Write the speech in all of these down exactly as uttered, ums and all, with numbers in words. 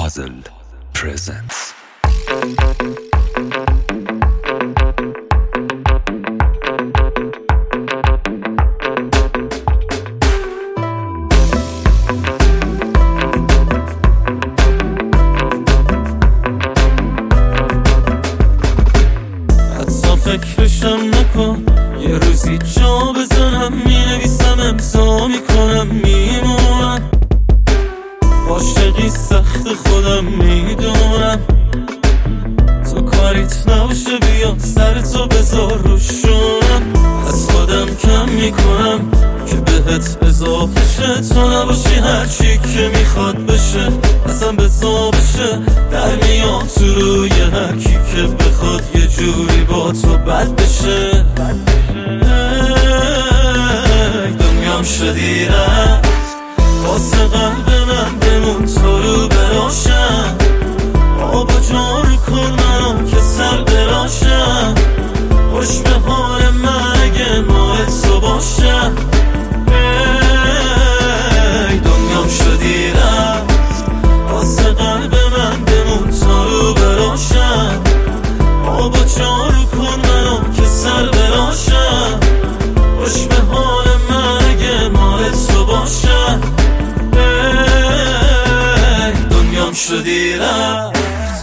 Puzzle presents. حتی فکرشم نکن، یه روزی جا بزنم، مینویسم امضا میکنم میمونم. عاشقی سخت خودم میدونم، تو کاریت نباشه بیا سرتو بذار روشونم. از خودم کم میکنم که بهت اضافه شه، تو نباشی هرچی که میخواد بشه اصلا بزا بشه. در میام تو روی هرکی که بخواد یه جوری با تو بد بشه. دنیام شدی رفت واسه قلب من، بمون تو رو براشم. آب و جارو کن منو که سر براشم. خوش به حال من اگه ماه تو باشم. ای دنیام شدی رفت واسه قلب من، بمون تو رو براشم. آب و جارو کن منو که سر براشم. خوش به حال من اگه ماه تو باشم. ای دنیام شدی رفت.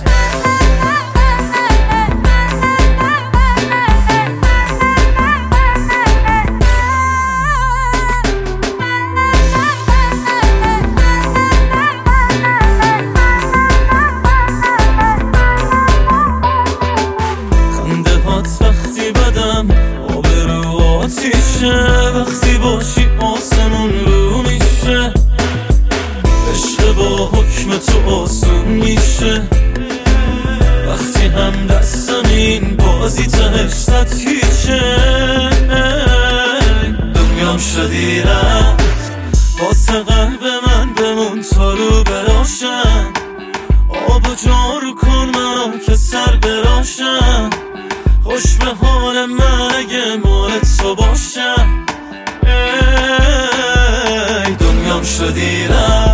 وقتی بدم آبرو آتیشه، وقتی باشی آسمون رو میشه. عشق با حکم تو آسون میشه، وقتی هم دستم این بازی تهش صد هیچه. دنیام شدی رفت واسه قلب من، بمون تا رو براشم. آب و جارو کن منو که سر براشم. خوش به حال من اگه مال تو باشم. ای دنیام شدی رفت